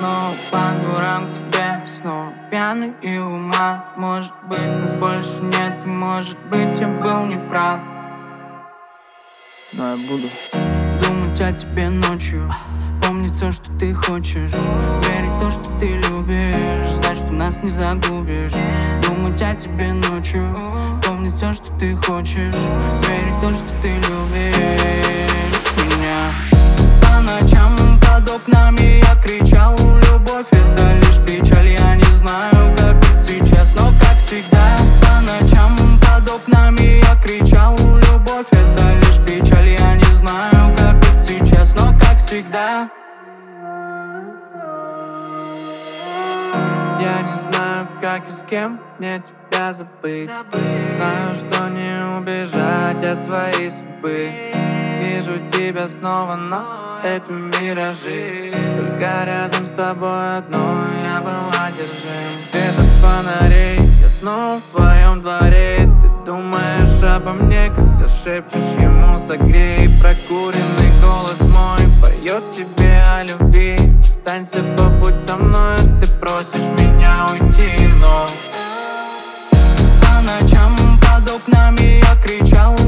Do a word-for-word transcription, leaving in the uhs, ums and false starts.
снова по дворам к тебе, снова пьяный и ума. Может быть, нас больше нет, и может быть, я был неправ. Но я буду думать о тебе ночью, помнить все, что ты хочешь, верить в то, что ты любишь, знать, что нас не загубишь. Думать о тебе ночью, помнить все, что ты хочешь, верить в то, что ты любишь меня. По ночам под окнами я кричал: любовь — это лишь печаль. Я не знаю, как быть сейчас, но как всегда. По ночам под окнами я кричал: любовь — это лишь печаль. Я не знаю, как быть сейчас, но как всегда. Я не знаю, как и с кем мне тебя забыть. Знаю, что не убежать от своей судьбы. Вижу тебя снова, но это миражи. Только рядом с тобой одной я был одержим. Свет от фонарей, я снова в твоем дворе. Ты думаешь обо мне, когда шепчешь ему согрей. Прокуренный голос мой поет тебе о любви. Останься, побудь со мной, ты просишь меня уйти, но по ночам под окнами я кричал: